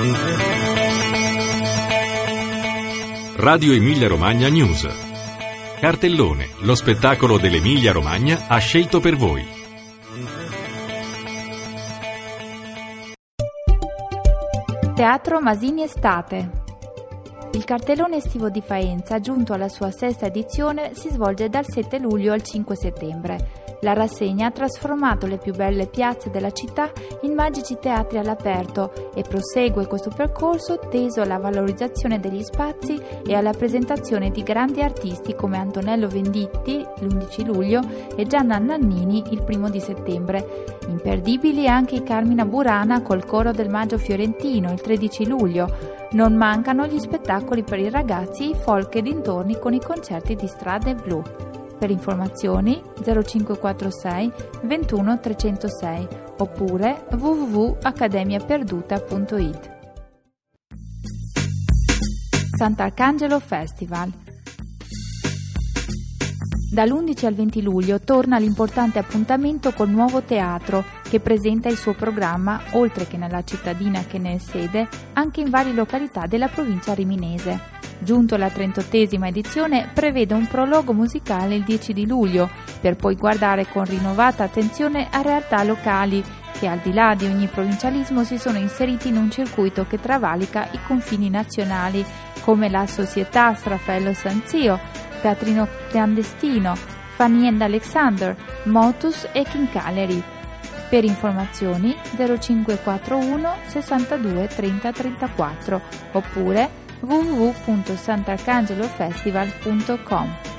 Radio Emilia Romagna News. Cartellone, lo spettacolo dell'Emilia Romagna ha scelto per voi. Teatro Masini Estate. Il cartellone estivo di Faenza, giunto alla sua sesta edizione, si svolge dal 7 luglio al 5 settembre. La rassegna ha trasformato le più belle piazze della città in magici teatri all'aperto e prosegue questo percorso teso alla valorizzazione degli spazi e alla presentazione di grandi artisti come Antonello Venditti l'11 luglio e Gianna Nannini il 1 di settembre. Imperdibili anche i Carmina Burana col coro del Maggio Fiorentino il 13 luglio. Non mancano gli spettacoli per i ragazzi e i folk e dintorni con i concerti di Strade Blu. Per informazioni 0546 21 306 oppure www.academiaperduta.it. Sant'Arcangelo Festival. Dall'11 al 20 luglio torna l'importante appuntamento col Nuovo Teatro, che presenta il suo programma, oltre che nella cittadina che ne è sede, anche in varie località della provincia riminese. Giunto alla 38esima edizione, prevede un prologo musicale il 10 di luglio, per poi guardare con rinnovata attenzione a realtà locali, che al di là di ogni provincialismo si sono inseriti in un circuito che travalica i confini nazionali, come la Società Raffaello Sanzio, Teatrino Clandestino, Fanny and Alexander, Motus e King Caleri. Per informazioni 0541 62 30 34 oppure www.santarcangelofestival.com.